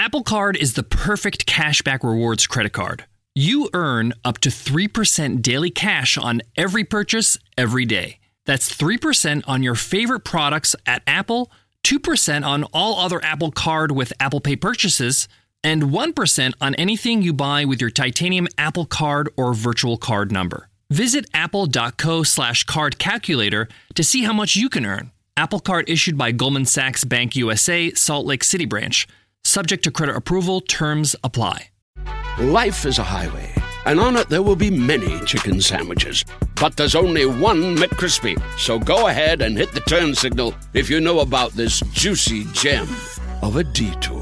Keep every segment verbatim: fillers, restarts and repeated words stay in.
Apple Card is the perfect cashback rewards credit card. You earn up to three percent daily cash on every purchase every day. That's three percent on your favorite products at Apple, two percent on all other Apple Card with Apple Pay purchases, and one percent on anything you buy with your titanium Apple Card or virtual card number. Visit apple.co slash card calculator to see how much you can earn. Apple Card issued by Goldman Sachs Bank U S A, Salt Lake City branch. Subject to credit approval, terms apply. Life is a highway, and on it there will be many chicken sandwiches. But there's only one McCrispy. So go ahead and hit the turn signal if you know about this juicy gem of a detour.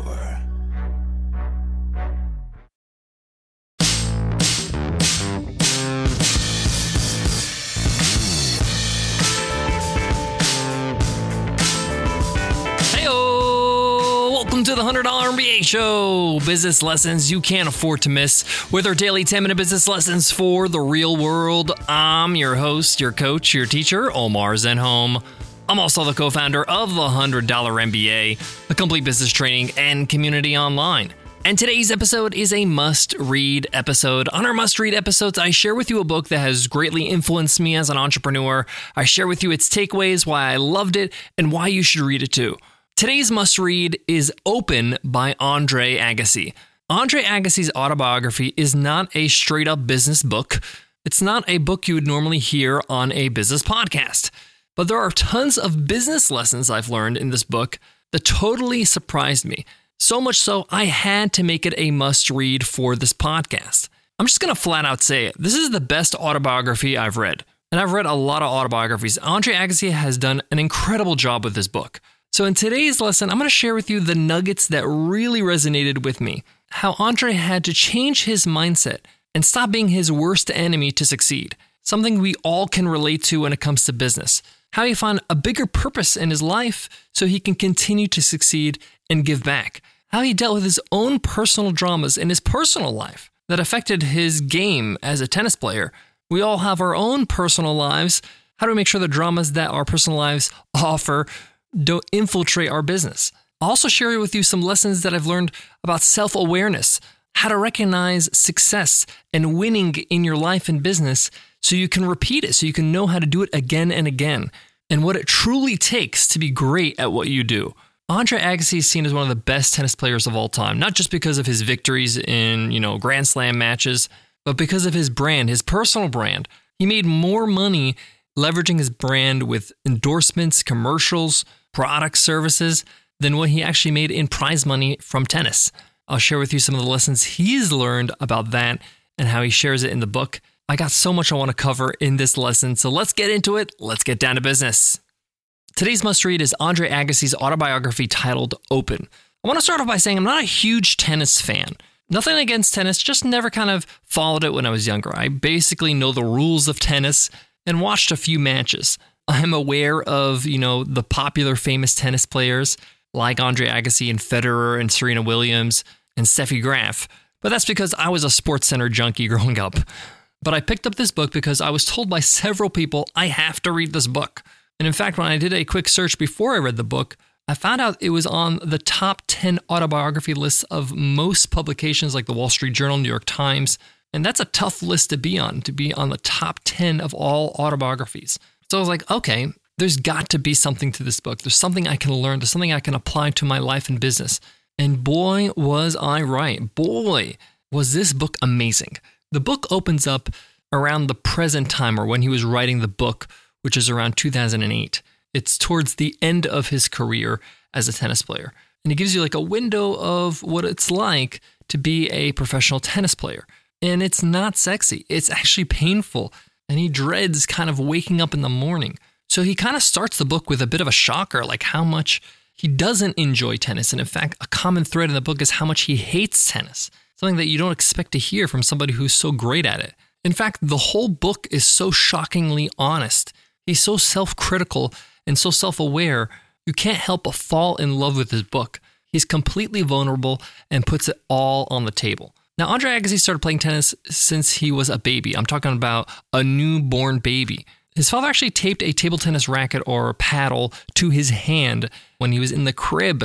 Welcome to the one hundred dollar M B A Show, business lessons you can't afford to miss with our daily ten minute business lessons for the real world. I'm your host, your coach, your teacher, Omar Zenhom. I'm also the co-founder of the one hundred dollar M B A, a complete business training and community online. And today's episode is a must-read episode. On our must-read episodes, I share with you a book that has greatly influenced me as an entrepreneur. I share with you its takeaways, why I loved it, and why you should read it too. Today's must-read is Open by Andre Agassi. Andre Agassi's autobiography is not a straight-up business book. It's not a book you would normally hear on a business podcast. But there are tons of business lessons I've learned in this book that totally surprised me. So much so, I had to make it a must-read for this podcast. I'm just going to flat out say it. This is the best autobiography I've read. And I've read a lot of autobiographies. Andre Agassi has done an incredible job with this book. So in today's lesson, I'm going to share with you the nuggets that really resonated with me. How Andre had to change his mindset and stop being his worst enemy to succeed. Something we all can relate to when it comes to business. How he found a bigger purpose in his life so he can continue to succeed and give back. How he dealt with his own personal dramas in his personal life that affected his game as a tennis player. We all have our own personal lives. How do we make sure the dramas that our personal lives offer don't infiltrate our business? I'll also share with you some lessons that I've learned about self-awareness, how to recognize success and winning in your life and business so you can repeat it, so you can know how to do it again and again, and what it truly takes to be great at what you do. Andre Agassi is seen as one of the best tennis players of all time, not just because of his victories in, you know, Grand Slam matches, but because of his brand, his personal brand. He made more money leveraging his brand with endorsements, commercials, product services than what he actually made in prize money from tennis. I'll share with you some of the lessons he's learned about that and how he shares it in the book. I got so much I want to cover in this lesson, so let's get into it. Let's get down to business. Today's must-read is Andre Agassi's autobiography titled Open. I want to start off by saying I'm not a huge tennis fan. Nothing against tennis, just never kind of followed it when I was younger. I basically know the rules of tennis and watched a few matches. I'm aware of, you know, the popular famous tennis players like Andre Agassi and Federer and Serena Williams and Steffi Graf, but that's because I was a SportsCenter junkie growing up. But I picked up this book because I was told by several people I have to read this book. And in fact, when I did a quick search before I read the book, I found out it was on the top ten autobiography lists of most publications like the Wall Street Journal, New York Times. And that's a tough list to be on, to be on the top ten of all autobiographies. So I was like, okay, there's got to be something to this book. There's something I can learn. There's something I can apply to my life and business. And boy, was I right. Boy, was this book amazing. The book opens up around the present time, or when he was writing the book, which is around two thousand eight. It's towards the end of his career as a tennis player. And it gives you like a window of what it's like to be a professional tennis player. And it's not sexy. It's actually painful. And he dreads kind of waking up in the morning. So he kind of starts the book with a bit of a shocker, like how much he doesn't enjoy tennis. And in fact, a common thread in the book is how much he hates tennis. Something that you don't expect to hear from somebody who's so great at it. In fact, the whole book is so shockingly honest. He's so self-critical and so self-aware, you can't help but fall in love with his book. He's completely vulnerable and puts it all on the table. Now, Andre Agassi started playing tennis since he was a baby. I'm talking about a newborn baby. His father actually taped a table tennis racket or paddle to his hand when he was in the crib. So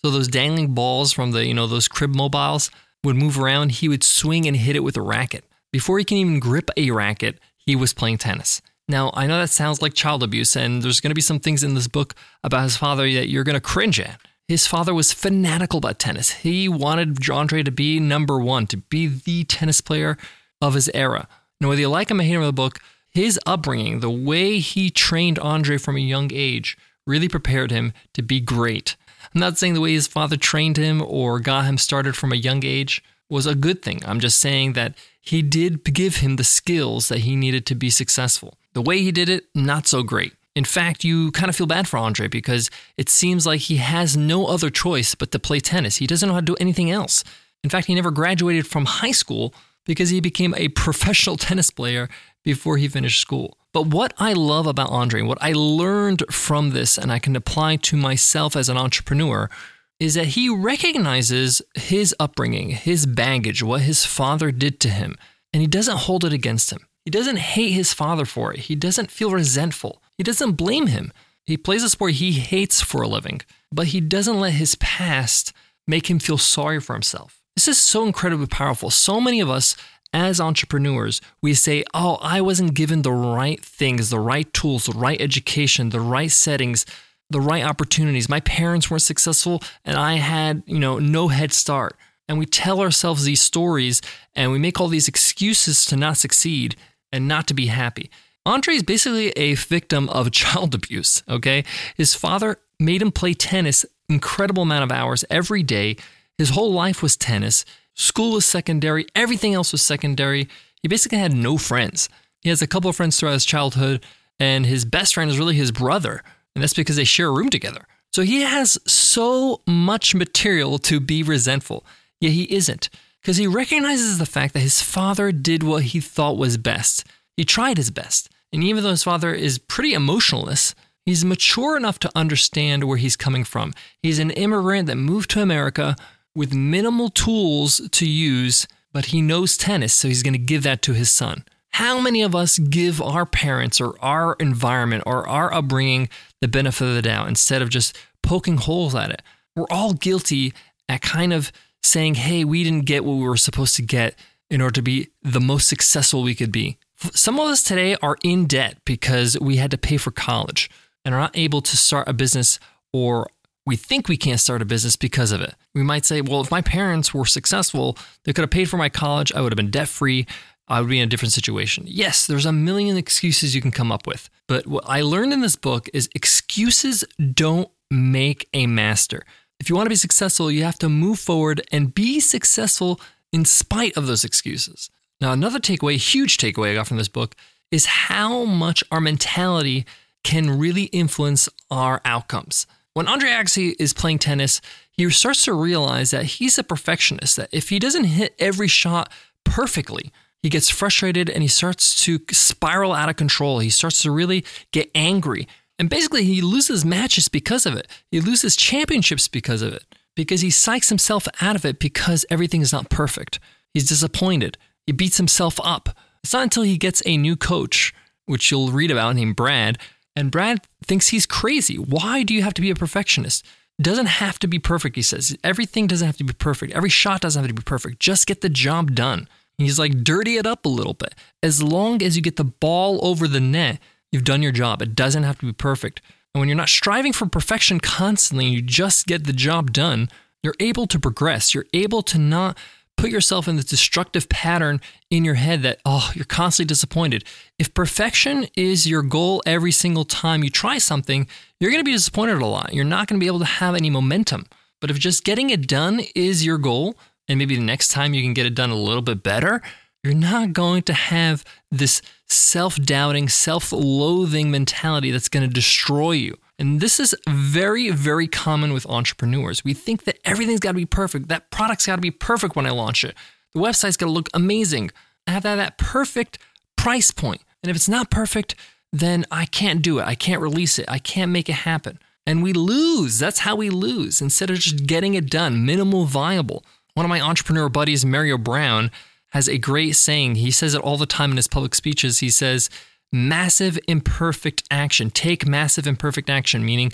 So those dangling balls from the, you know, those crib mobiles would move around. He would swing and hit it with a racket. Before he can even grip a racket, he was playing tennis. Now, I know that sounds like child abuse, and there's going to be some things in this book about his father that you're going to cringe at. His father was fanatical about tennis. He wanted Andre to be number one, to be the tennis player of his era. Now, whether you like him or hate him in the book, his upbringing, the way he trained Andre from a young age, really prepared him to be great. I'm not saying the way his father trained him or got him started from a young age was a good thing. I'm just saying that he did give him the skills that he needed to be successful. The way he did it, not so great. In fact, you kind of feel bad for Andre because it seems like he has no other choice but to play tennis. He doesn't know how to do anything else. In fact, he never graduated from high school because he became a professional tennis player before he finished school. But what I love about Andre, what I learned from this and I can apply to myself as an entrepreneur, is that he recognizes his upbringing, his baggage, what his father did to him, and he doesn't hold it against him. He doesn't hate his father for it. He doesn't feel resentful. He doesn't blame him. He plays a sport he hates for a living, but he doesn't let his past make him feel sorry for himself. This is so incredibly powerful. So many of us as entrepreneurs, we say, oh, I wasn't given the right things, the right tools, the right education, the right settings, the right opportunities. My parents weren't successful and I had, you know, no head start. And we tell ourselves these stories and we make all these excuses to not succeed and not to be happy. Andre is basically a victim of child abuse, okay? His father made him play tennis incredible amount of hours every day. His whole life was tennis. School was secondary. Everything else was secondary. He basically had no friends. He has a couple of friends throughout his childhood, and his best friend is really his brother, and that's because they share a room together. So he has so much material to be resentful, yet he isn't, because he recognizes the fact that his father did what he thought was best. He tried his best, and even though his father is pretty emotionless, he's mature enough to understand where he's coming from. He's an immigrant that moved to America with minimal tools to use, but he knows tennis, so he's going to give that to his son. How many of us give our parents or our environment or our upbringing the benefit of the doubt instead of just poking holes at it? We're all guilty at kind of saying, hey, we didn't get what we were supposed to get in order to be the most successful we could be. Some of us today are in debt because we had to pay for college and are not able to start a business, or we think we can't start a business because of it. We might say, well, if my parents were successful, they could have paid for my college, I would have been debt-free, I would be in a different situation. Yes, there's a million excuses you can come up with. But what I learned in this book is excuses don't make a master. If you want to be successful, you have to move forward and be successful in spite of those excuses. Now, another takeaway, huge takeaway I got from this book, is how much our mentality can really influence our outcomes. When Andre Agassi is playing tennis, he starts to realize that he's a perfectionist, that if he doesn't hit every shot perfectly, he gets frustrated and he starts to spiral out of control. He starts to really get angry. And basically, he loses matches because of it. He loses championships because of it, because he psychs himself out of it because everything is not perfect. He's disappointed. He beats himself up. It's not until he gets a new coach, which you'll read about, named Brad, and Brad thinks he's crazy. Why do you have to be a perfectionist? It doesn't have to be perfect, he says. Everything doesn't have to be perfect. Every shot doesn't have to be perfect. Just get the job done. He's like, dirty it up a little bit. As long as you get the ball over the net, you've done your job. It doesn't have to be perfect. And when you're not striving for perfection constantly, and you just get the job done, you're able to progress. You're able to not put yourself in this destructive pattern in your head that, oh, you're constantly disappointed. If perfection is your goal every single time you try something, you're going to be disappointed a lot. You're not going to be able to have any momentum. But if just getting it done is your goal, and maybe the next time you can get it done a little bit better, you're not going to have this self-doubting, self-loathing mentality that's going to destroy you. And this is very, very common with entrepreneurs. We think that everything's got to be perfect. That product's got to be perfect when I launch it. The website's got to look amazing. I have to have that perfect price point. And if it's not perfect, then I can't do it. I can't release it. I can't make it happen. And we lose. That's how we lose. Instead of just getting it done, minimal viable. One of my entrepreneur buddies, Mario Brown, has a great saying. He says it all the time in his public speeches. He says, massive imperfect action. Take massive imperfect action, meaning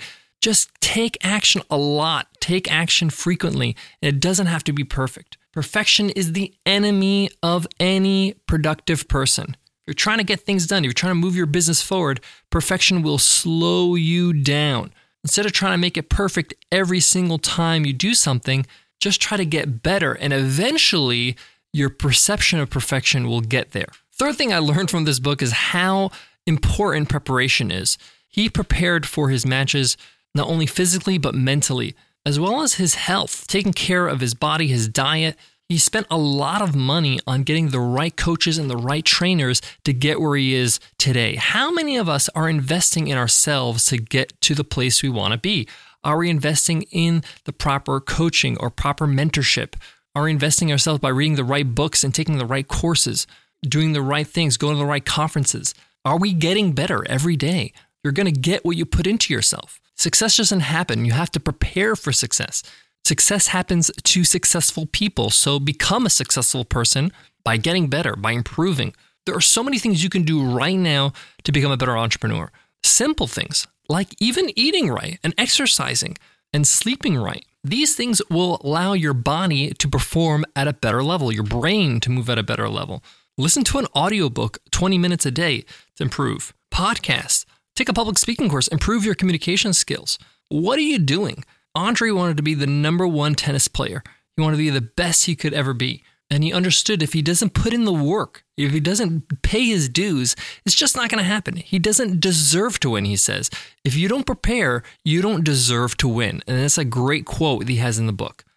Just take action a lot. Take action frequently. And it doesn't have to be perfect. Perfection is the enemy of any productive person. If you're trying to get things done, if you're trying to move your business forward, perfection will slow you down. Instead of trying to make it perfect every single time you do something, just try to get better. And eventually, your perception of perfection will get there. Third thing I learned from this book is how important preparation is. He prepared for his matches not only physically, but mentally, as well as his health, taking care of his body, his diet. He spent a lot of money on getting the right coaches and the right trainers to get where he is today. How many of us are investing in ourselves to get to the place we want to be? Are we investing in the proper coaching or proper mentorship? Are we investing in ourselves by reading the right books and taking the right courses, doing the right things, going to the right conferences? Are we getting better every day? You're going to get what you put into yourself. Success doesn't happen. You have to prepare for success. Success happens to successful people. So become a successful person by getting better, by improving. There are so many things you can do right now to become a better entrepreneur. Simple things like even eating right and exercising and sleeping right. These things will allow your body to perform at a better level, your brain to move at a better level. Listen to an audiobook twenty minutes a day to improve. Podcasts. Take a public speaking course. Improve your communication skills. What are you doing? Andre wanted to be the number one tennis player. He wanted to be the best he could ever be. And he understood if he doesn't put in the work, if he doesn't pay his dues, it's just not going to happen. He doesn't deserve to win, he says. If you don't prepare, you don't deserve to win. And that's a great quote that he has in the book.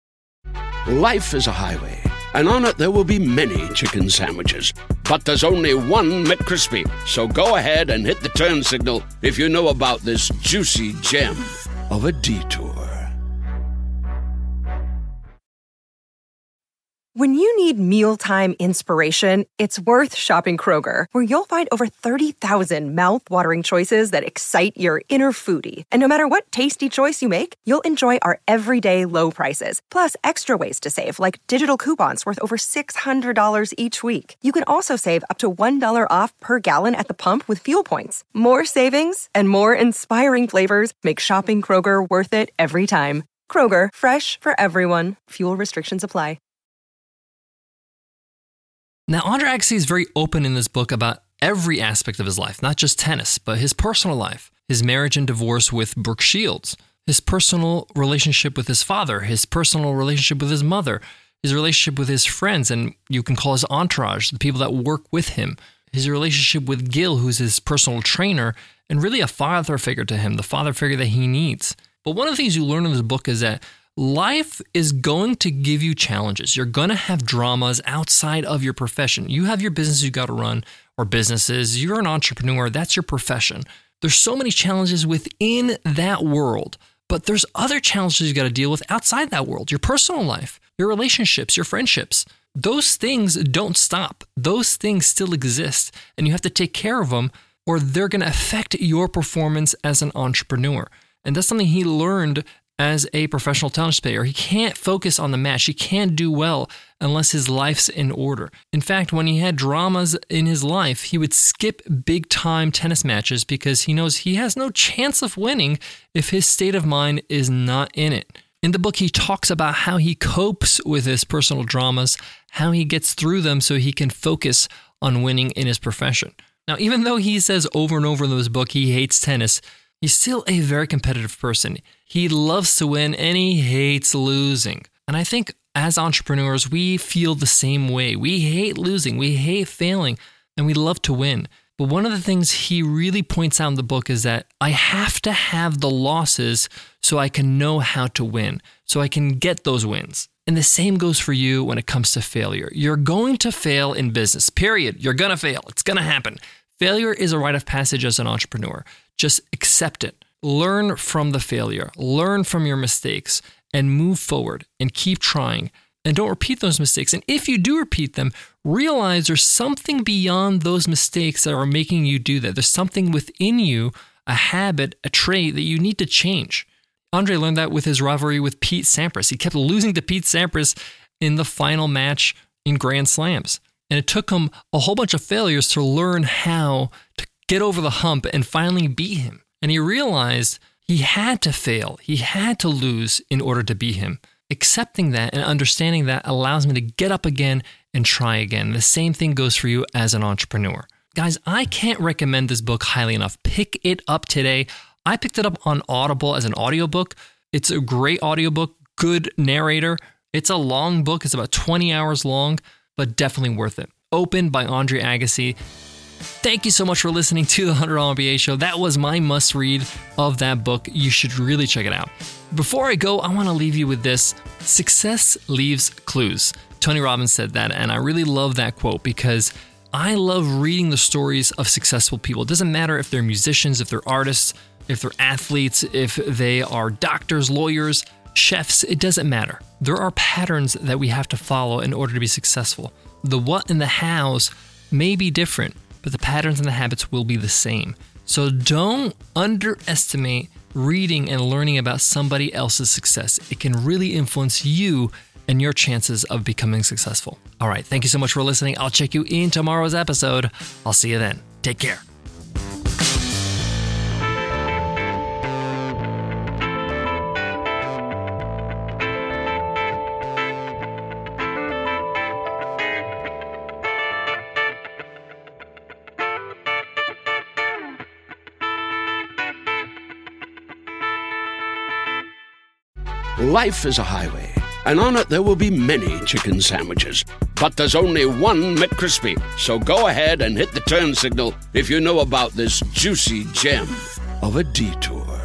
Life is a highway, and on it there will be many chicken sandwiches. But there's only one McCrispy. So go ahead and hit the turn signal if you know about this juicy gem of a detour. When you need mealtime inspiration, it's worth shopping Kroger, where you'll find over thirty thousand mouth-watering choices that excite your inner foodie. And no matter what tasty choice you make, you'll enjoy our everyday low prices, plus extra ways to save, like digital coupons worth over six hundred dollars each week. You can also save up to one dollar off per gallon at the pump with fuel points. More savings and more inspiring flavors make shopping Kroger worth it every time. Kroger, fresh for everyone. Fuel restrictions apply. Now, Andre Agassi is very open in this book about every aspect of his life, not just tennis, but his personal life, his marriage and divorce with Brooke Shields, his personal relationship with his father, his personal relationship with his mother, his relationship with his friends, and you can call his entourage, the people that work with him, his relationship with Gil, who's his personal trainer, and really a father figure to him, the father figure that he needs. But one of the things you learn in this book is that life is going to give you challenges. You're going to have dramas outside of your profession. You have your business you got to run, or businesses. You're an entrepreneur. That's your profession. There's so many challenges within that world, but there's other challenges you got to deal with outside that world. Your personal life, your relationships, your friendships. Those things don't stop. Those things still exist, and you have to take care of them, or they're going to affect your performance as an entrepreneur. And that's something he learned as a professional tennis player. He can't focus on the match. He can't do well unless his life's in order. In fact, when he had dramas in his life, he would skip big-time tennis matches because he knows he has no chance of winning if his state of mind is not in it. In the book, he talks about how he copes with his personal dramas, how he gets through them so he can focus on winning in his profession. Now, even though he says over and over in this book he hates tennis, he's still a very competitive person. He loves to win and he hates losing. And I think as entrepreneurs, we feel the same way. We hate losing, we hate failing, and we love to win. But one of the things he really points out in the book is that I have to have the losses so I can know how to win, so I can get those wins. And the same goes for you when it comes to failure. You're going to fail in business, period. You're going to fail. It's going to happen. Failure is a rite of passage as an entrepreneur. Just accept it. Learn from the failure. Learn from your mistakes and move forward and keep trying. And don't repeat those mistakes. And if you do repeat them, realize there's something beyond those mistakes that are making you do that. There's something within you, a habit, a trait that you need to change. Andre learned that with his rivalry with Pete Sampras. He kept losing to Pete Sampras in the final match in Grand Slams. And it took him a whole bunch of failures to learn how to get over the hump and finally beat him. And he realized He had to fail. He had to lose in order to be him. Accepting that and understanding that allows me to get up again and try again. The same thing goes for you as an entrepreneur. Guys, I can't recommend this book highly enough. Pick it up today. I picked it up on Audible as an audiobook. It's a great audiobook, good narrator. It's a long book. It's about twenty hours long, but definitely worth it. Open by Andre Agassi. Thank you so much for listening to the one hundred dollar M B A Show. That was my must read of that book. You should really check it out. Before I go, I want to leave you with this. Success leaves clues. Tony Robbins said that, and I really love that quote because I love reading the stories of successful people. It doesn't matter if they're musicians, if they're artists, if they're athletes, if they are doctors, lawyers, chefs, it doesn't matter. There are patterns that we have to follow in order to be successful. The what and the hows may be different, but the patterns and the habits will be the same. So don't underestimate reading and learning about somebody else's success. It can really influence you and your chances of becoming successful. All right, thank you so much for listening. I'll check you in tomorrow's episode. I'll see you then. Take care. Life is a highway, and on it there will be many chicken sandwiches. But there's only one McCrispy. So go ahead and hit the turn signal if you know about this juicy gem of a detour.